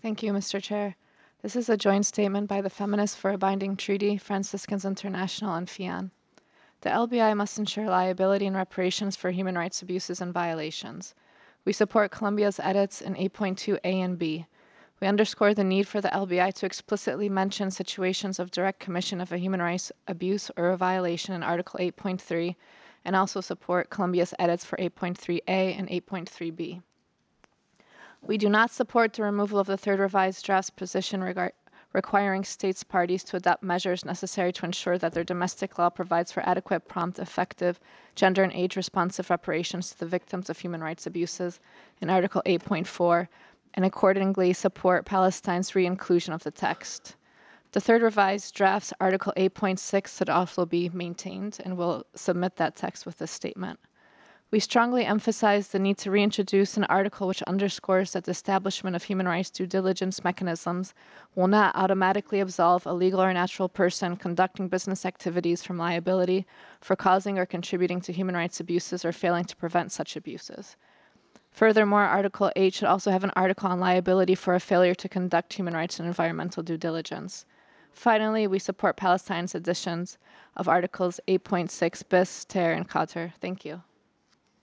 Thank you, Mr. Chair. This is a joint statement by the Feminists for a Binding Treaty, Franciscans International, and FIAN. The LBI must ensure liability and reparations for human rights abuses and violations. We support Colombia's edits in 8.2a and b. We underscore the need for the LBI to explicitly mention situations of direct commission of a human rights abuse or a violation in Article 8.3, and also support Colombia's edits for 8.3a and 8.3b. We do not support the removal of the third revised draft's position requiring states parties to adopt measures necessary to ensure that their domestic law provides for adequate, prompt, effective, gender and age-responsive reparations to the victims of human rights abuses in Article 8.4, and accordingly support Palestine's re-inclusion of the text. The third revised draft's Article 8.6 should also be maintained, and we'll submit that text with this statement. We strongly emphasize the need to reintroduce an article which underscores that the establishment of human rights due diligence mechanisms will not automatically absolve a legal or natural person conducting business activities from liability for causing or contributing to human rights abuses or failing to prevent such abuses. Furthermore, Article 8 should also have an article on liability for a failure to conduct human rights and environmental due diligence. Finally, we support Palestine's additions of Articles 8.6 bis, ter, and qatar. Thank you.